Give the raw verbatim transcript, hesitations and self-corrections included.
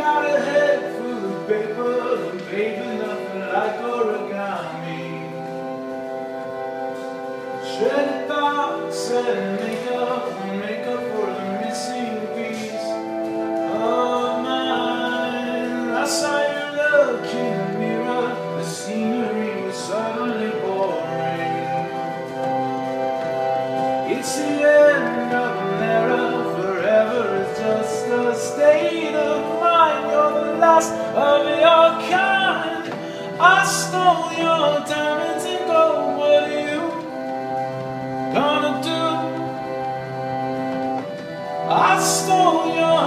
got a head full of paper, and baby, nothing like origami. Shredded thoughts and makeup, makeup for the missing piece of mine. I saw you look in the mirror, the scenery was suddenly boring. It's the end of an era, forever is just a state of mind. You're the last of your kind. I stole your diamonds and gold. What are you gonna do? I stole your